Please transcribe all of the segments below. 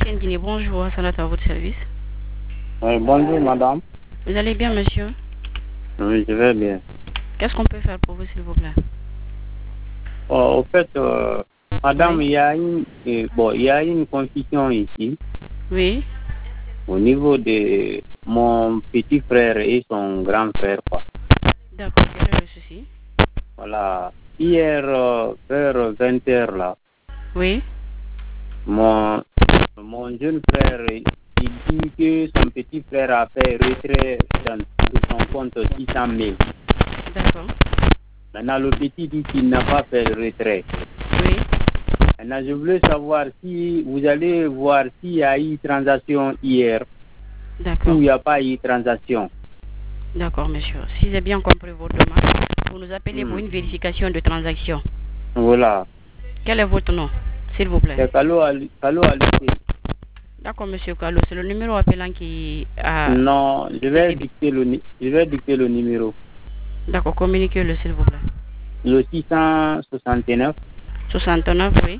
Ancienne Guinée, bonjour, Salat à votre service. Bonjour madame. Vous allez bien, monsieur? Oui, je vais bien. Qu'est-ce qu'on peut faire pour vous, s'il vous plaît? Au fait, madame, Oui. il y a une confusion ici Oui. au niveau de mon petit frère et son grand frère, quoi. D'accord, quel est le souci? Voilà. Hier, vers 20h là, Oui. mon jeune frère, il dit que son petit frère a fait retrait sur son compte 600 000. D'accord. Maintenant, le petit dit qu'il n'a pas fait le retrait. Oui. Maintenant, je voulais savoir si vous allez voir s'il y a eu transaction hier ou D'accord. il n'y a pas eu transaction. D'accord, monsieur. Si j'ai bien compris votre demande, vous nous appelez pour une vérification de transaction. Voilà. Quel est votre nom, s'il vous plaît? C'est Kalo Ali. D'accord, monsieur Kalo. C'est le numéro appelant qui a... Non, je vais dicter le numéro. D'accord, communiquez-le, s'il vous plaît. Le 669 69, oui.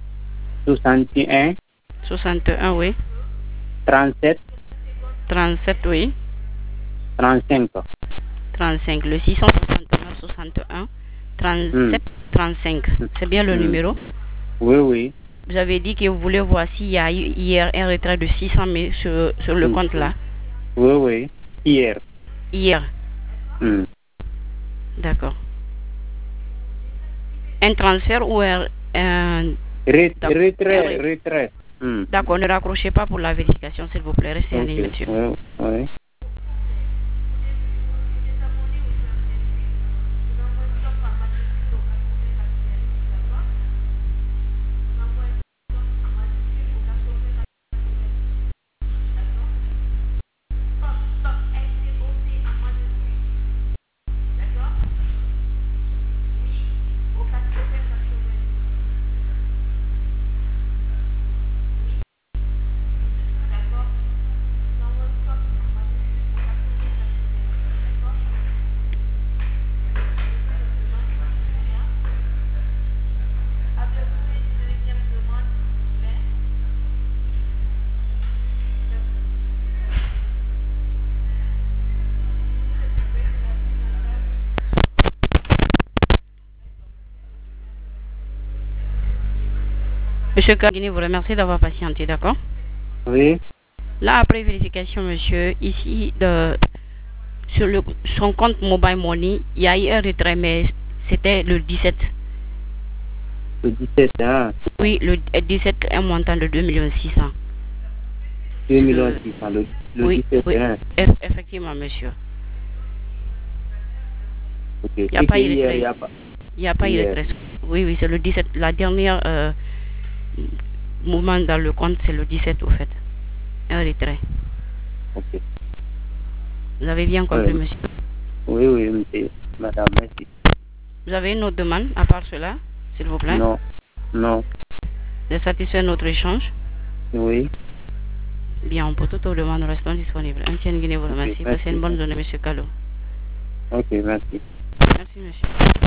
61 61, oui. 37 37, oui. 35. 35. Le 669 61 37 35. C'est bien le numéro? Oui, oui. Vous avez dit que vous voulez voir s'il y a eu hier un retrait de 600 000 sur le compte là? Oui, oui. Hier. Hier. D'accord. Un transfert ou un... Retrait. D'accord, ne raccrochez pas pour la vérification, s'il vous plaît. Restez en ligne, monsieur. Oui. Monsieur Kagini vous remercie d'avoir patienté, d'accord? Oui. Là, après vérification, monsieur, ici, sur son compte Mobile Money, il y a eu un retrait, mais c'était le 17. Le 17, hein? Oui, le 17, un montant de 2 600 000. 2 600 000, le oui, 17, oui, hein? effectivement, monsieur. Ok. Il n'y a pas eu retrait. Il n'y a pas eu retrait. Oui, c'est le 17. La dernière mouvement dans le compte, c'est le 17, au fait. Un retrait. Ok. Vous avez bien compris, monsieur? Oui, monsieur. Madame, merci. Vous avez une autre demande à part cela, s'il vous plaît? Non. De satisfaire notre échange? Oui. Bien, pour toutes vos demandes, nous restons disponibles. Ancienne Guinée vous remercie. Passez une bonne journée, monsieur Kalo. Ok, merci. Merci, monsieur.